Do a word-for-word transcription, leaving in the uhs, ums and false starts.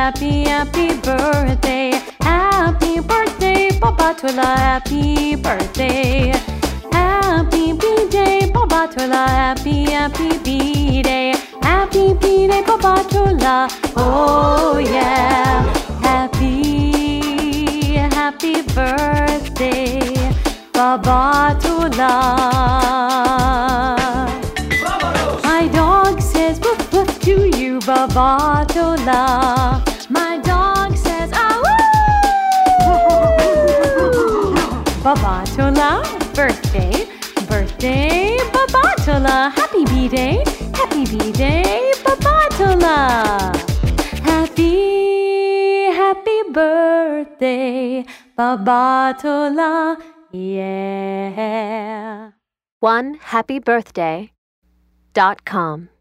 happy, happy birthday. Happy birthday, Babatola, happy birthday. Happy B-Day, Babatola, happy, happy B-Day. Happy B-Day, Babatola, oh yeah. Happy, happy birthday, Babatola. My dog says woof woof to you, Babatola. My dog says ah woo. Babatola, birthday, birthday, Babatola. Happy B-Day, happy B-Day, Babatola. Happy, happy birthday, Babatola, yeah. one happy birthday dot com